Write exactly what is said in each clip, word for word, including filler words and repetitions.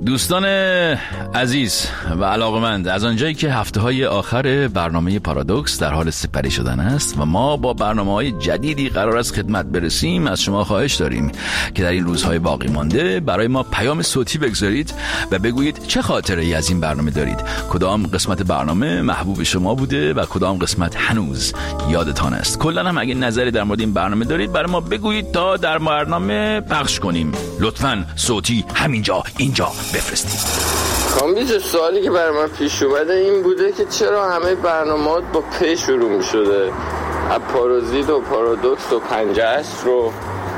دوستان عزیز و علاقمند، از آنجایی که هفته های آخر برنامه پارادوکس در حال سپری شدن است و ما با برنامه های جدیدی قرار است خدمت برسیم، از شما خواهش داریم که در این روزهای باقی مانده برای ما پیام صوتی بگذارید و بگویید چه خاطره ای از این برنامه دارید، کدام قسمت برنامه محبوب شما بوده و کدام قسمت هنوز یادتان است. کلا هم اگه نظری در مورد این برنامه دارید برای ما بگویید تا در برنامه پخش کنیم. لطفاً صوتی همینجا اینجا بفرستید. کامبیز، سوالی که برای من پیش اومده این بوده که چرا همه برنامه‌ها با پ شروع می‌شده؟ پارازیت و پارادوکس و پنجه‌اش رو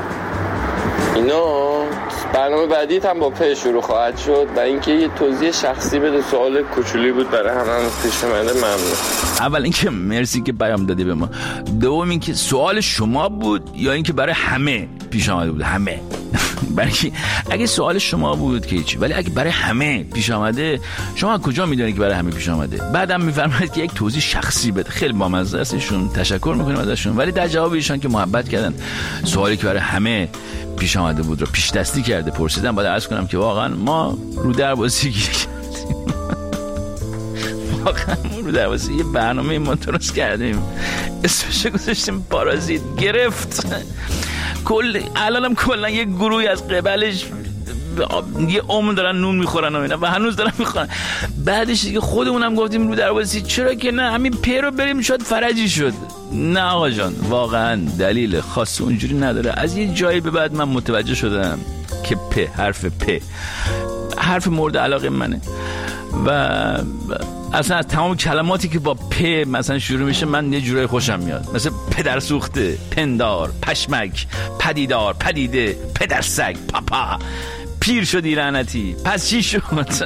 اینا برنامه بعدیت هم با پ شروع خواهد شد و اینکه یه توضیح شخصی بده. سوال کوچولی بود برای همه پیش اومده. ممنون. اول اینکه مرسی که پیام دادی به ما. دوم اینکه سوال شما بود یا اینکه برای همه پیش اومده بود؟ همه. برای اگه سوال شما بود که هیچی، ولی اگه برای همه پیش آمده، شما کجا میدونید که برای همه پیش آمده؟ بعدم میفرمایید که یک توضیح شخصی بده. خیلی بامزه است، ایشون تشکر میکنیم ازشون، ولی در جواب ایشون که محبت کردن سوالی که برای همه پیش آمده بود رو پیش دستی کرده پرسیدن، باید عرض کنم که واقعا ما رو دربازی گیر کردیم. واقعا ما رو دربازی یه برنامه ما درست کردیم، اسمش گذاشتیم پارازیت. گرفت کل الانم کلا یه گروهی از قبلش یه عمر دارن نون میخورن و اینا و هنوز دارن میخورن. بعدش دیگه خودمونم گفتیم رو دربازی چرا که نه همین پ رو بریم شاید فرجی شد. نه آقا جان، واقعا دلیل خاص اونجوری نداره. از یه جایی به بعد من متوجه شدم که پ حرف پ حرف مورد علاقه منه و اصلا از تمام کلماتی که با پ مثلا شروع میشه من یه جورای خوشم میاد، مثل پدر سوخته، پندار، پشمک، پدیدار، پدیده، پدر سگ، پاپا، پیر شدی لعنتی. پس چی شد؟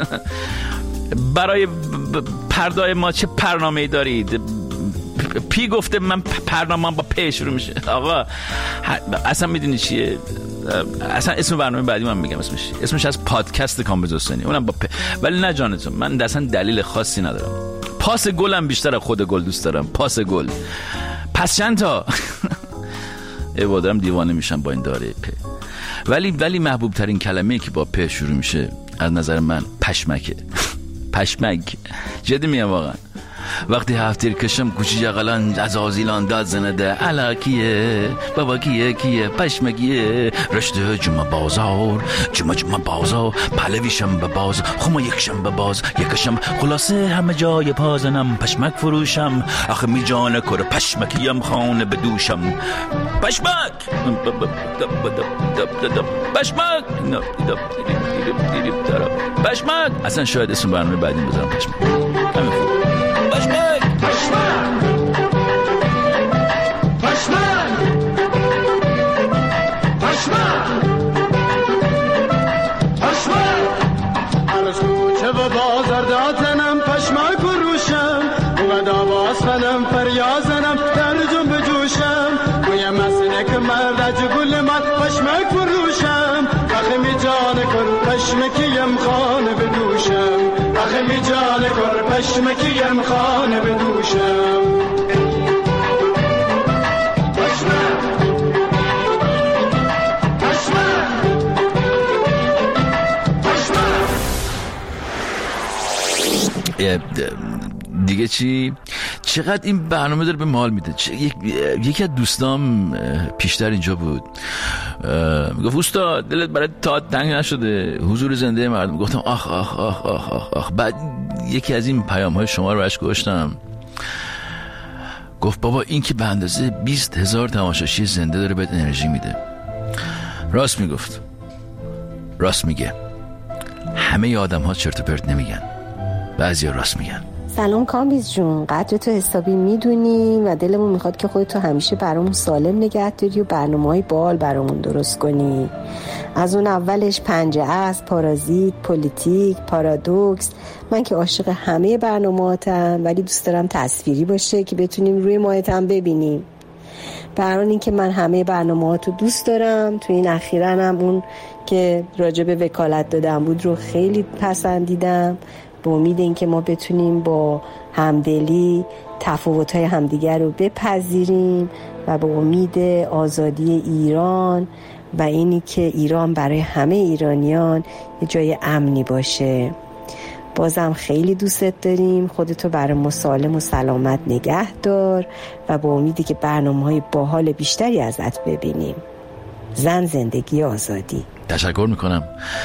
برای پردای ما چه برنامه‌ای دارید؟ پی گفته من برنامه‌ام با پ شروع میشه. آقا اصلا میدونی چیه؟ اصلا اسم برنامه بعدی من میگم اسمش اسمش از پادکست کامبیز حسینی، اونم با پ. ولی نه جانتون، من اصلا دلیل خاصی ندارم. پاس گلم بیشتر از خود گل دوست دارم. پاس گل. پس چند تا عبادرم دیوانه میشم با این داره پ. ولی ولی محبوب ترین کلمه‌ای که با پ شروع میشه از نظر من پشمکه. پشمک. جدی میگم واقعا. وقتی هفتیر کشم کوچی جغلان از آزیلان داد زنده علا کیه بابا کیه کیه پشمکیه رشته جمع بازار جمع جمع بازار پلویشم به باز خما یکشم به باز یکشم خلاصه همه جای پازنم پشمک فروشم آخه می جانه کر پشمکیم خانه بدوشم پشمک پشمک پشمک. اصلا شاید اسم برنامه بعدی بذارم پشمک. همین خوب. پشمک پشمک پشمک پشمک پشمک از کوچه و بازار دادنم پشمک فروشم و داواز فنم فریازنم در جنب جوشم گوی مسنه که مرد جگل من پشمک فروشم وقتی می جان کن پشمکیم خانه بدوشم آخه می جان کن پشمکیم خانه بدوشم پشمک پشمک پشمک. دیگه چی؟ چقدر این برنامه داره به مال میده. یک... یکی از دوستام پیشتر اینجا بود میگفت اوستا دلت برای تئاتر تنگ نشده حضور زنده مردم؟ گفتم آخ آخ آخ آخ آخ آخ. بعد یکی از این پیام های شما رو اشک گذاشتم، گفت بابا این که به اندازه بیست هزار تماشاشی زنده داره بهت انرژی میده. راست میگفت، راست میگه. همه آدم ها چرت و پرت نمیگن، بعضی ها راست میگن. سلام کامبیز جون، قدر تو حسابی میدونی و دلمون میخواد که خودتو همیشه برامون سالم نگه داری و برنامه‌های بال برامون درست کنی. از اون اولش پنجه است، پارازیت، پلیتیک، پارادوکس. من که عاشق همه برنامه‌هاتم، ولی دوست دارم تصویری باشه که بتونیم روی ماهتم ببینیم. برای این که من همه برنامه‌هاتو دوست دارم. تو این اخیراً هم اون که راجع به وکالت دادم بود رو خیلی پسندیدم، به امید این که ما بتونیم با همدلی تفاوت‌های همدیگر رو بپذیریم و به امید آزادی ایران و اینی که ایران برای همه ایرانیان یه جای امنی باشه. بازم خیلی دوستت داریم. خودتو برای ما سالم و سلامت نگه دار و با امیدی که برنامه‌های باحال بیشتری ازت ببینیم. زن، زندگی، آزادی. تشکر میکنم.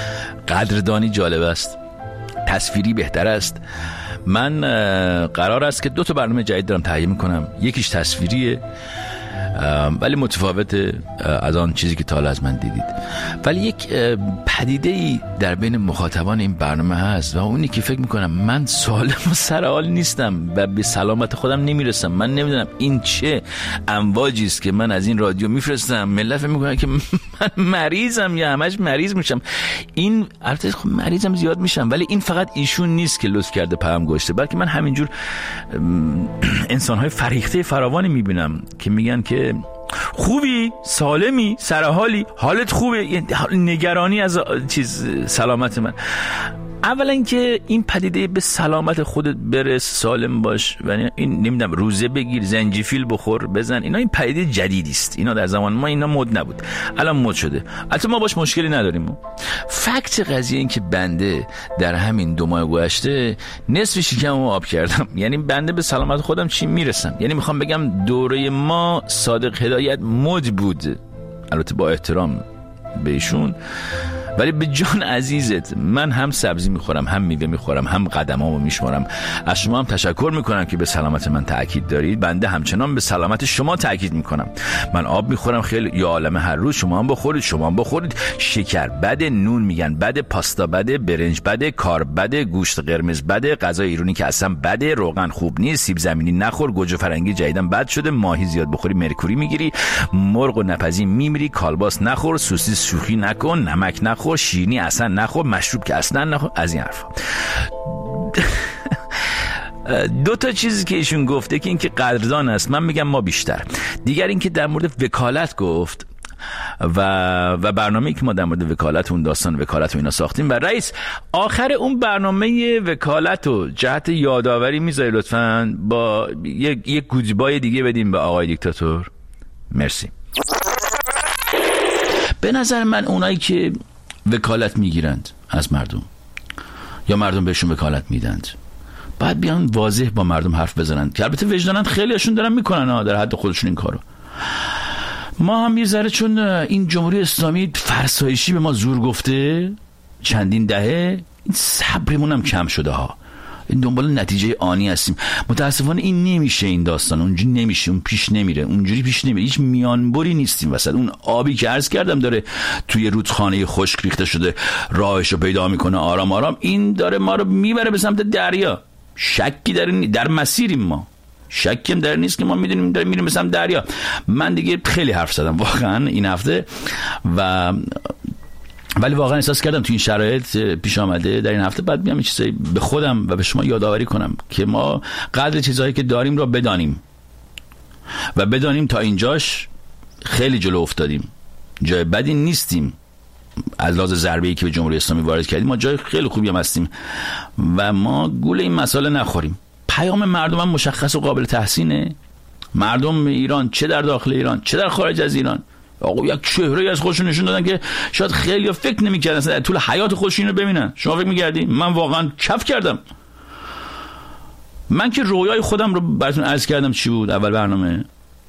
قدردانی جالب است، تصویری بهتر است. من قرار است که دو تا برنامه جدید دارم تهیه میکنم. یکیش تصویریه ولی متفاوته از آن چیزی که تا حالا از من دیدید، ولی یک پدیده‌ای در بین مخاطبان این برنامه هست و اونی که فکر میکنم من سالم و سرحال نیستم و به سلامت خودم نمیرسم. من نمیدونم این چه امواجی است که من از این رادیو میفرستم، ملت فکر میکنن که من مریضم یا همش مریض میشم. این البته خب مریضم زیاد میشم، ولی این فقط ایشون نیست که لطف کرده پیام گذاشته، بلکه من همینجور انسان‌های فریخته فراوانی میبینم که میگن که خوبی، سالمی، سرحالی، حالت خوبه، نگرانی از چیز سلامت من. اولا اینکه این پدیده به سلامت خودت برس، سالم باش و این نمیدونم روزه بگیر، زنجفیل بخور، بزن، اینا این پدیده جدیدی است. اینا در زمان ما اینا مد نبود، الان مد شده. البته ما باش مشکلی نداریم. فکت قضیه این که بنده در همین دو ماه گذشته نصف شکممو آب کردم. یعنی بنده به سلامت خودم چی میرسم؟ یعنی میخوام بگم دوره ما صادق هدایت مد بود، البته با احترام به ایشون، ولی به جان عزیزت من هم سبزی میخورم، هم میوه میخورم، هم قدمامو میشمارم. از شما هم تشکر میکنم که به سلامت من تاکید دارید. بنده همچنان به سلامت شما تاکید میکنم. من آب میخورم خیلی، یا عالمه هر روز. شما هم بخورید، شما هم بخورید. شکر بده، نون میگن بده، پاستا بده، برنج بده، کارب بده، گوشت قرمز بده، غذای ایرانی که اصلا بده، روغن خوب نیست، سیب زمینی نخور، گوجه فرنگی جدیدن بد شده، ماهی زیاد بخوری مرکوری میگیری، مرغ و نپزی میمیری، کالباس نخور، سوسیس شوخی نکن، نمک نخور، شیرینی اصلا نخور، مشروب که اصلا نخور. از این حرفا. دو تا چیزی که ایشون گفته که این که قدردان است، من میگم ما بیشتر. دیگر این که در مورد وکالت گفت و و برنامه‌ای که ما در مورد وکالت، اون داستان وکالت و اینا ساختیم، و رئیس آخر اون برنامه وکالت و جهت یادآوری میذاری لطفاً با یک یک گودبای دیگه بدیم به آقای دیکتاتور. مرسی. به نظر من اونایی که وکالت میگیرند از مردم یا مردم بهشون وکالت میدند باید بیان واضح با مردم حرف بزنند، که البته وجدانن خیلی هاشون دارن میکنن ها، در حد خودشون این کارو. ما هم یه ذره چون این جمهوری اسلامی فرسایشی به ما زور گفته چندین دهه، این صبرمون هم کم شده ها. این دنبال نتیجه آنی هستیم. متاسفانه این نمیشه، این داستان اونجوری نمیشه، اون پیش نمیره، اونجوری پیش نمیره. هیچ میانبری نیستیم وسط. اون آبی که عرض کردم داره توی رودخانه خشک ریخته شده راهشو پیدا میکنه آرام آرام، این داره ما رو میبره به سمت دریا. شکی در در مسیریم ما، شکی هم در نیست که ما میدونیم داریم میریم به سمت دریا. من دیگه خیلی حرف زدم واقعا این هفته، و ولی واقعا احساس کردم تو این شرایط پیش آمده در این هفته بعد بیام این چیزایی به خودم و به شما یادآوری کنم که ما قدر چیزهایی که داریم رو بدانیم و بدانیم تا اینجاش خیلی جلو افتادیم، جای بدی نیستیم. از لحاظ ضربه‌ای که به جمهوری اسلامی وارد کردیم ما جای خیلی خوبی هم هستیم و ما گول این مسئله نخوریم. پیام مردم هم مشخص و قابل تحسینه. مردم ایران، چه در داخل ایران چه در خارج از ایران، آقا یک چهره‌ای از خودشون نشون دادن که شاید خیلی فکر نمی‌کردن اصلا در طول حیات خودشون رو ببینن. شما فکر می‌کردی؟ من واقعا کف کردم. من که رویای خودم رو براتون عرض کردم چی بود اول برنامه،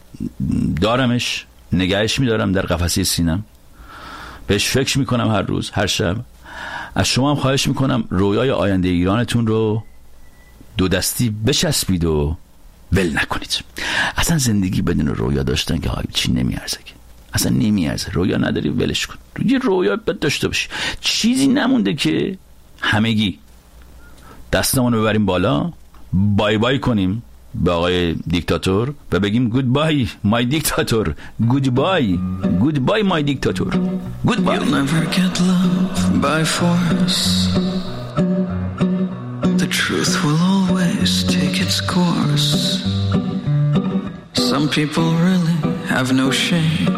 دارمش، نگهش می‌دارم در قفسه سینم، بهش فکر می‌کنم هر روز هر شب. از شما هم خواهش می‌کنم رویای آینده ایرانتون رو دو دستی بچسبید و ول نکنید. اصلا زندگی بدون رویا داشتن که های چی نمیارزه، که اصلا نمیارزه. رویا نداری ولش کن. یه رویا باید داشته باشی. چیزی نمونده که همگی دستمون رو ببریم بالا، بای بای کنیم به آقای دیکتاتور و بگیم گود بای مای دیکتاتور، گود بای گود بای مای دیکتاتور، گود بای. You'll never get love by force. The truth will always take its course. Some people really have no shame.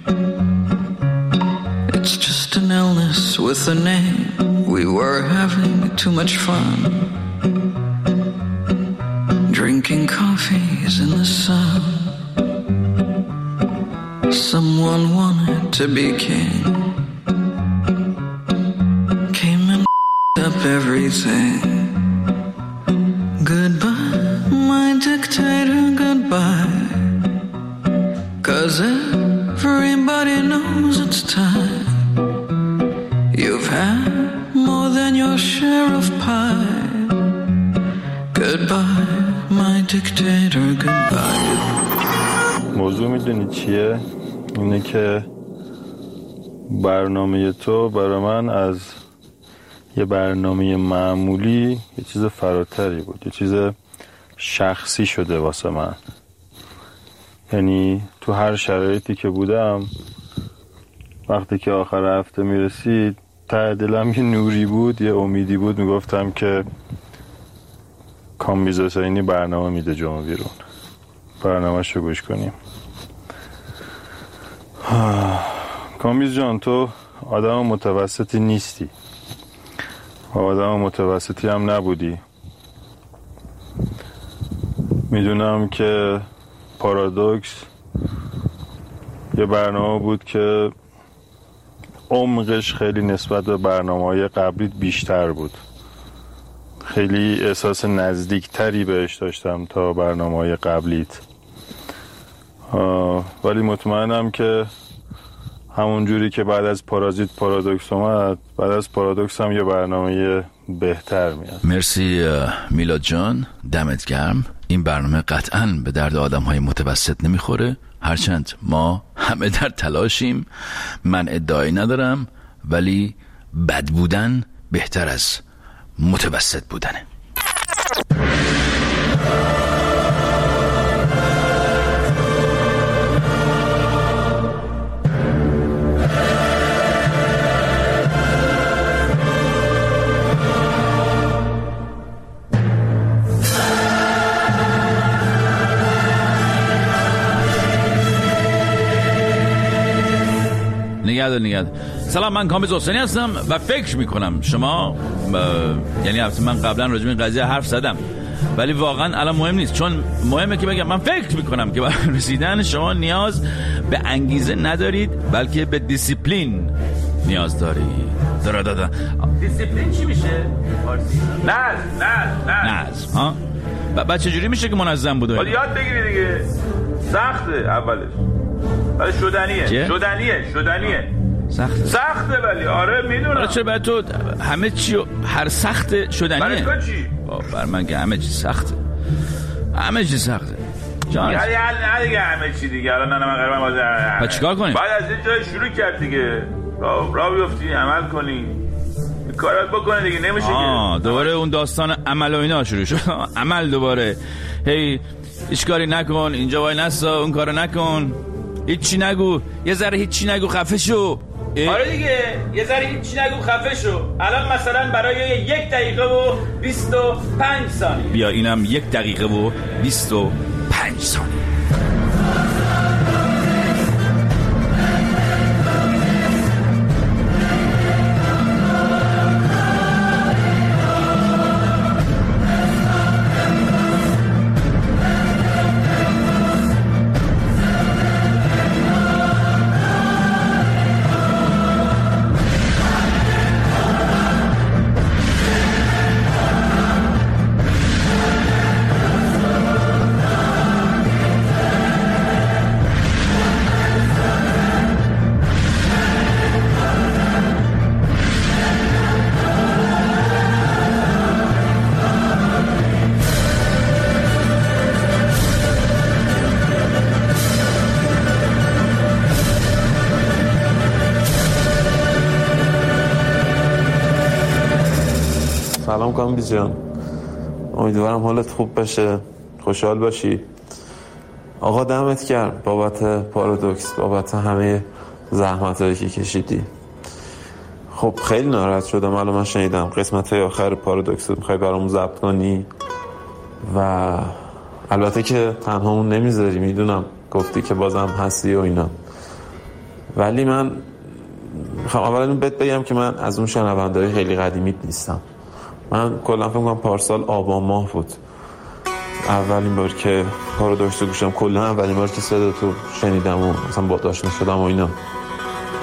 It's just an illness with a name. We were having too much fun, drinking coffees in the sun. Someone wanted to be king. Came and up everything. Goodbye, my dictator, goodbye. Cause everybody knows it's time. You've had more than your share of pie. Goodbye, my dictator, goodbye. موضوع میدونی چیه؟ اینه که برنامه تو برای من از یه برنامه معمولی یه چیز فراتری بود، یه چیز شخصی شده واسه من. یعنی تو هر شرایطی که بودم، وقتی که آخر هفته میرسید ته دلم یه نوری بود، یه امیدی بود، میگفتم که کامبیز حسینی برنامه میده جمعه بیرون، برنامه‌ش رو گوش کنیم. کامبیز جان، تو آدم متوسطی نیستی و آدم متوسطی هم نبودی. میدونم که پارادوکس یه برنامه بود که عمقش خیلی نسبت به برنامه‌های قبلیت بیشتر بود. خیلی احساس نزدیکتری بهش داشتم تا برنامه‌های قبلیت. ولی مطمئنم که همون جوری که بعد از پارازیت پارادوکس اومد، بعد از پارادوکس هم یه برنامه بهتر میاد. مرسی میلاد جان، دمت گرم. این برنامه قطعاً به درد آدم‌های متوسط نمیخوره، هرچند ما همه در تلاشیم. من ادعایی ندارم، ولی بد بودن بهتر از متوسط بودنه. نگهدار نگهدار. سلام، من کامبیز حسینی هستم و فکر میکنم شما ب... یعنی البته من قبلا راجع به این قضیه حرف زدم، ولی واقعا الان مهم نیست، چون مهمه که بگم من فکر میکنم که برای رسیدن شما نیاز به انگیزه ندارید، بلکه به دیسیپلین نیاز دارید. داره دادا دیسیپلین چی میشه؟ نظم نظم نظم ها. بعد چجوری میشه که منظم بوده؟ حالا یاد بگیری دیگه. سخته اولش، ولی شدنیه. چه؟ شدنیه شدنیه سخته سخته ولی آره میدونم. چرا برای تو همه چی هر سخت شدنیه؟ برای تو چی؟ بر من که همه چی سخته، همه چی سخته جان. یعنی نه دیگه همه چی دیگه. الان نه من قرار بازه. بعد چیکار کنیم؟ بعد از این جای شروع کرد دیگه، راه را بیفتی، عمل کنی، کارات بکنه دیگه. نمیشه آه دوباره اون داستان عمل و اینا شروع شد. عمل دوباره، هی هیچ کاری نکن، اینجا وای نسا، اون کارو نکن، هیچی نگو، یه ذره هیچی نگو، خفه شو. آره دیگه، یه ذره هیچی نگو، خفه شو. الان مثلا برای یک دقیقه و بیست و پنج ثانیه. بیا اینم یک دقیقه و بیست و پنج ثانیه. سلام کامبیز جان، امیدوارم حالت خوب بشه، خوشحال باشی. آقا دمت گرم بابت پارادوکس، بابت همه زحمتایی که کشیدی. خب خیلی ناراحت شدم الان من شنیدم قسمت های آخر پارادوکس رو میخوای برامون ضبط کنی و البته که تنهامون نمیذاری، میدونم گفتی که بازم هستی و اینا، ولی من میخوام اولا بهت بگم که من از اون شنونده‌های خیلی قدیمیت نیستم. من کلا فکر کنم پارسال آبان ماه بود اولین بار که پارادوکس رو گوشم، کلا اولین بار که صدا تو شنیدم و مثلا با داشت شدم و اینا.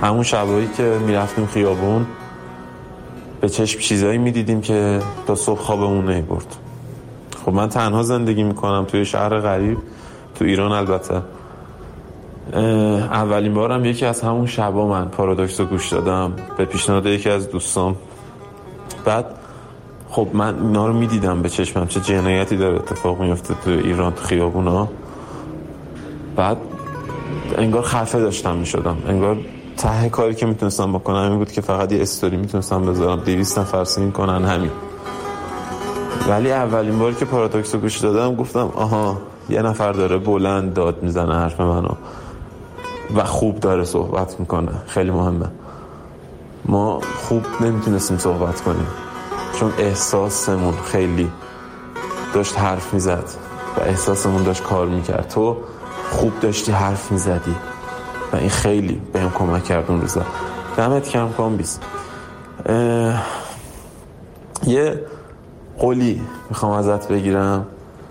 همون شبایی که میرفتیم خیابون به چشم چیزایی میدیدیم که تا صبح خوابمون نمیبرد. خب من تنها زندگی میکنم توی شهر غریب تو ایران. البته اولین بارم یکی از همون شبا من پارادوکس رو گوش دادم به پیشنهاد یکی از دوستام. بعد خب من اینا رو میدیدم به چشمم چه جنایتی داره اتفاق میفته تو ایران تو خیابونا. بعد انگار خفه داشتم میشدم، انگار ته کاری که میتونستم بکنم این بود که فقط یه استوری میتونستم بذارم دویست نفر سین کنن همین. ولی اولین بار که پارادوکس رو گوش دادم گفتم آها یه نفر داره بلند داد میزنه حرف منو و خوب داره صحبت میکنه. خیلی مهمه. ما خوب نمیتونستیم صحبت کنیم چون احساسمون خیلی داشت حرف میزد و احساسمون داشت کار میکرد. تو خوب داشتی حرف میزدی و این خیلی بهم کمک کرد اون روزا. دمت کم کامبیز. یه قولی میخوام ازت بگیرم.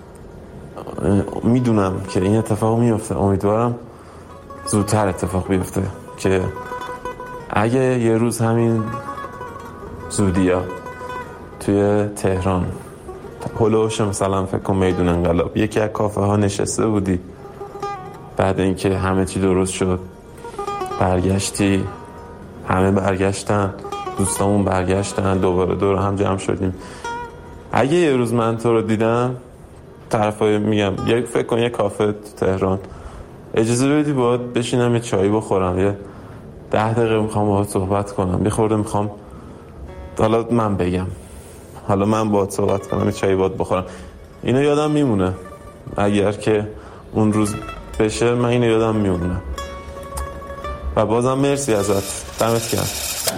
میدونم که این اتفاق میفته، امیدوارم زودتر اتفاق بیفته که اگه یه روز همین زودیا توی تهران هلوش مثلا فکر کن میدون انقلاب یکی از کافه ها نشسته بودی، بعد اینکه همه چی درست شد برگشتی، همه برگشتن، دوستامون برگشتن، دوباره دور هم جمع شدیم. اگه یه روز من تو رو دیدم طرفای میگم یک فکر کن یه کافه تو تهران اجازه بدی باید بشینم یه چایی بخورم، یه ده دقیقه میخوام باهات صحبت کنم، بخورده میخوام حالا من بگم، حالا من باهات صحبت کنم، یه چایی باهات بخورم، اینو یادم میمونه. اگر که اون روز بشه من اینو یادم میمونه. و بازم مرسی ازت، دمت گرم.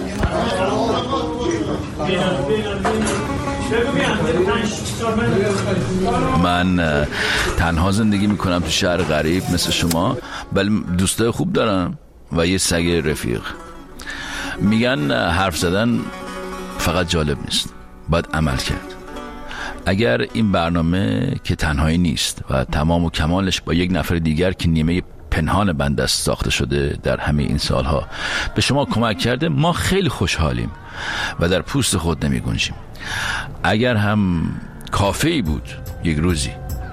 من تنها زندگی میکنم تو شهر غریب مثل شما، ولی دوستای خوب دارم و یه سگ رفیق. میگن حرف زدن فقط جالب نیست، باید عمل کرد. اگر این برنامه که تنهایی نیست و تمام و کمالش با یک نفر دیگر که نیمه پنهان بنده است ساخته شده در همه این سالها به شما کمک کرده، ما خیلی خوشحالیم و در پوست خود نمی گنجیم. اگر هم کافه‌ای بود یک روزی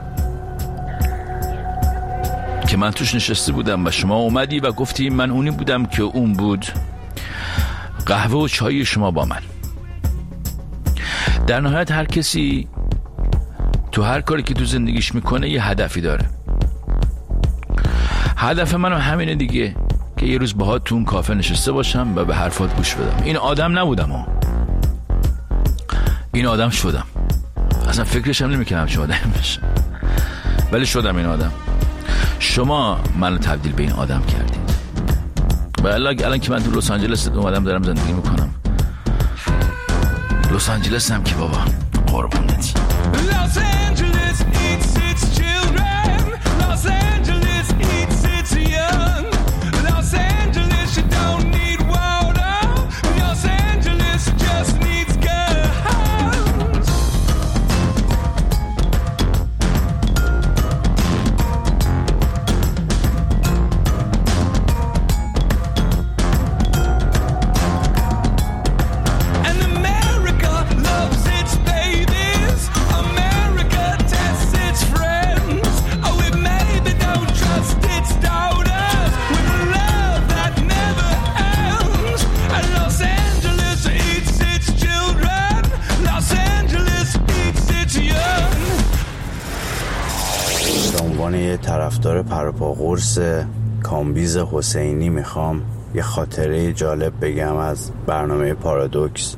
که من توش نشسته بودم و شما اومدی و گفتی من اونی بودم که اون بود، قهوه و چای شما با من. در نهایت هر کسی تو هر کاری که تو زندگیش میکنه یه هدفی داره. هدف منم همینه دیگه، که یه روز باهات تو اون کافه نشسته باشم و به حرفات گوش بدم. این آدم نبودم ها. این آدم شدم. اصلا فکرش هم نمیکنم چه آدم بشم، ولی شدم این آدم. شما منو تبدیل به این آدم کردید. و الان که من تو لس آنجلس اومدم دارم زندگی میکنم. لس آنجلس هم که بابا قربونت. Los Angeles eats its children. Los Angeles eats its young. Los Angeles you don't need water. Los Angeles just needs guns. And America loves its babies. America tests its friends. Oh, it maybe don't trust its daughters with a love that never ends. And Los Angeles eats its children. Los Angeles eats its young. به عنوان یه طرفدار پروپا قرص کامبیز حسینی میخوام یه خاطره جالب بگم از برنامه پارادوکس.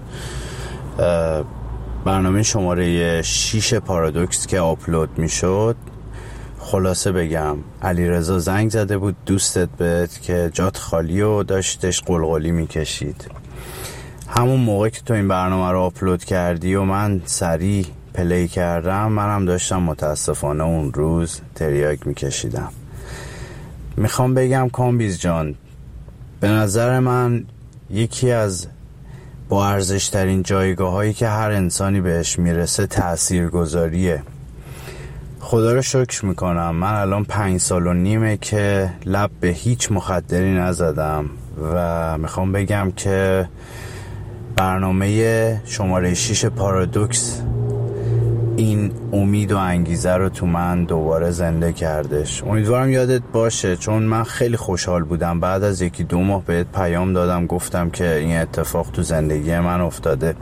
برنامه شماره شیش پارادوکس که آپلود میشد، خلاصه بگم علیرضا زنگ زده بود دوستت بهت که جات خالی و داشتش قلقلی میکشید. همون موقع که تو این برنامه رو آپلود کردی و من سریع پلی کردم، منم داشتم متاسفانه اون روز تریاک میکشیدم. میخوام بگم کامبیز جان، به نظر من یکی از با ارزش ترین جایگاه هایی که هر انسانی بهش میرسه تأثیر گذاریه. خدا رو شکر میکنم. من الان پنج سال و نیمه که لب به هیچ مخدری نزدم و میخوام بگم که برنامه شماره شش پارادوکس این امید و انگیزه رو تو من دوباره زنده کردش. امیدوارم یادت باشه، چون من خیلی خوشحال بودم بعد از یکی دو ماه بهت پیام دادم، گفتم که این اتفاق تو زندگی من افتاده.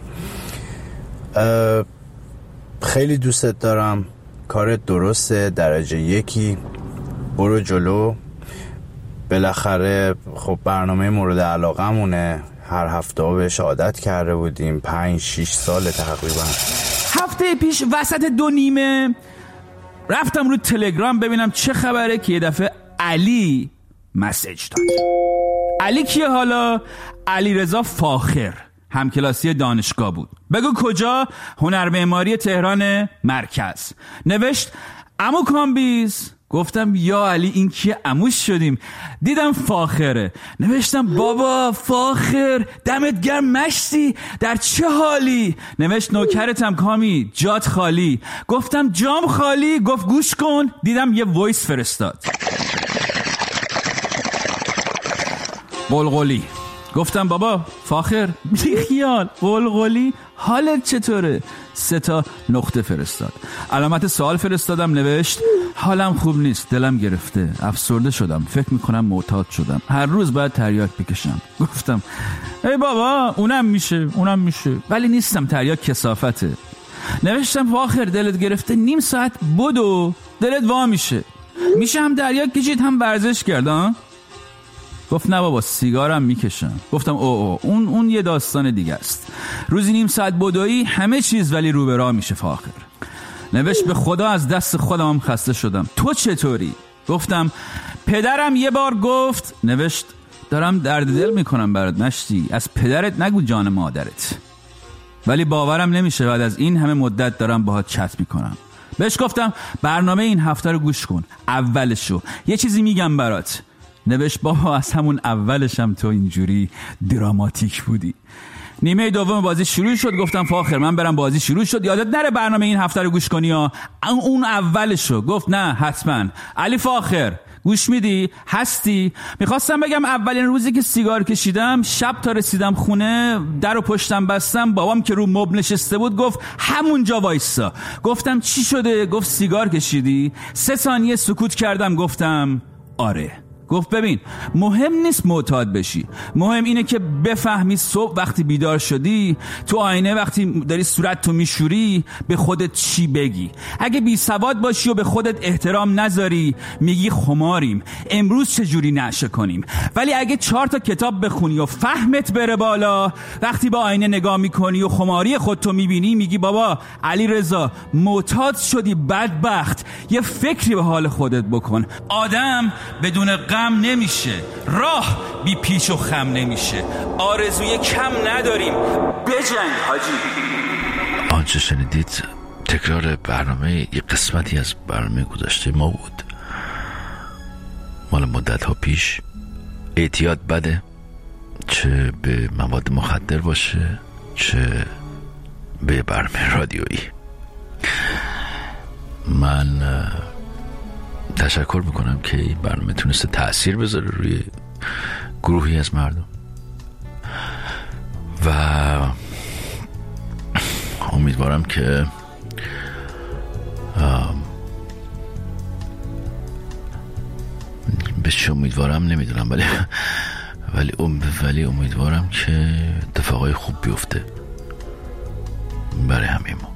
خیلی دوستت دارم، کارت درسته، درجه یکی، برو جلو. بالاخره خب برنامه مورد علاقه مونه، هر هفته ها بهش عادت کرده بودیم، پنج شیش سال تقریبا. هفته پیش وسط دو نیمه رفتم رو تلگرام ببینم چه خبره که یه دفعه علی مسیج داد. علی کیه حالا؟ علی رضا فاخر، همکلاسی دانشگاه بود. بگو کجا؟ هنر معماری تهران مرکز. نوشت عمو کامبیز. گفتم یا علی این کیه؟ عموش شدیم. دیدم فاخره. نوشتم بابا فاخر دمت گرم مشتی، در چه حالی؟ نوشت نوکرتم کامی، جات خالی. گفتم جام خالی. گفت گوش کن. دیدم یه وایس فرستاد، قلقلی. گفتم بابا فاخر بی خیال، قلقلی حالت چطوره؟ سه تا نقطه فرستاد، علامت سوال فرستادم. نوشت حالم خوب نیست، دلم گرفته، افسرده شدم، فکر میکنم معتاد شدم، هر روز باید تریاک بکشم. گفتم ای بابا اونم میشه اونم میشه ولی نیستم، تریاک کثافته. نوشتم فاخر دلت گرفته، نیم ساعت بدو دلت وا میشه، میشه هم تریاک کشید هم ورزش کرد. گفت نه بابا سیگارم میکشم. گفتم او او اون اون یه داستان دیگه است، روزی نیم ساعت بدویی همه چیز ولی رو به راه میشه فاخر. نوشت به خدا از دست خودم هم خسته شدم، تو چطوری؟ گفتم پدرم یه بار گفت. نوشت دارم درد دل میکنم برات مشتی، از پدرت نگو جان مادرت، ولی باورم نمیشه بعد از این همه مدت دارم باهات چت میکنم. بهش گفتم برنامه این هفته رو گوش کن، اولشو یه چیزی میگم برات. نوشت بابا از همون اولشم تو اینجوری دراماتیک بودی. نیمه دوم بازی شروع شد. گفتم فاخر من برم بازی شروع شد، یادت نره برنامه این هفته رو گوش کنی ها. اون اولشو. گفت نه حتما. علی فاخر گوش میدی؟ هستی؟ میخواستم بگم اولین روزی که سیگار کشیدم، شب تا رسیدم خونه در و پشتم بستم، بابام که رو مبل نشسته بود گفت همونجا وایسا. گفتم چی شده؟ گفت سیگار کشیدی؟ سه ثانیه سکوت کردم، گفتم آره. گفت ببین مهم نیست معتاد بشی، مهم اینه که بفهمی صبح وقتی بیدار شدی تو آینه وقتی داری صورت تو میشوری به خودت چی بگی. اگه بی سواد باشی و به خودت احترام نذاری میگی خماریم، امروز چجوری نشه کنیم. ولی اگه چهار تا کتاب بخونی و فهمت بره بالا، وقتی با آینه نگاه میکنی و خماری خودتو میبینی میگی بابا علی رضا معتاد شدی بدبخت، یه فکری به حال خودت بکن. آدم بدون غم نمیشه، راه بی پیچ و خم نمیشه، آرزوی کم نداریم، بجنگ حاجی. آنچه شنیدید تکرار برنامه یک قسمتی از برنامه گذشته ما بود، مال مدت ها پیش. اعتیاد بده، چه به مواد مخدر باشه چه به برنامه رادیویی. من تشکر میکنم که این برنامه تونسته تأثیر بذاره روی گروهی از مردم و امیدوارم که به چه امیدوارم نمیدونم ولی ولی ولی امیدوارم که اتفاقای خوب بیفته برای همه ما.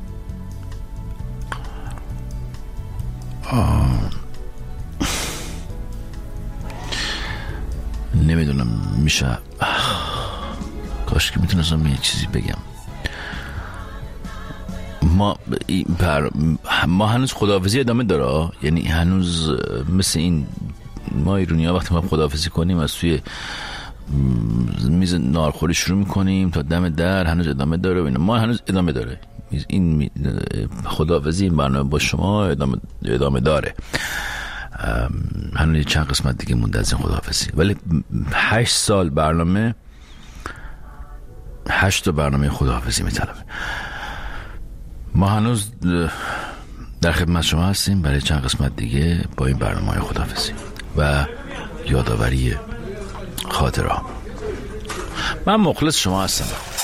نمیدونم میشه، کاش که میتونستم یه چیزی بگم. ما بر... ما هنوز خداحافظی ادامه داره، یعنی هنوز مثل این ما ایرانی ها وقتی ما خداحافظی کنیم از توی میز نارخوری شروع میکنیم تا دم در هنوز ادامه داره و اینا. ما هنوز ادامه داره این خداحافظی، این برنامه با شما ادامه, ادامه داره. هنوز چند قسمت دیگه مونده از این خداحافظی، ولی هشت سال برنامه، هشت تا برنامه خداحافظی میطلبه. ما هنوز در خدمت شما هستیم برای چند قسمت دیگه با این برنامه خداحافظی و یادآوری خاطره. من مخلص شما هستم.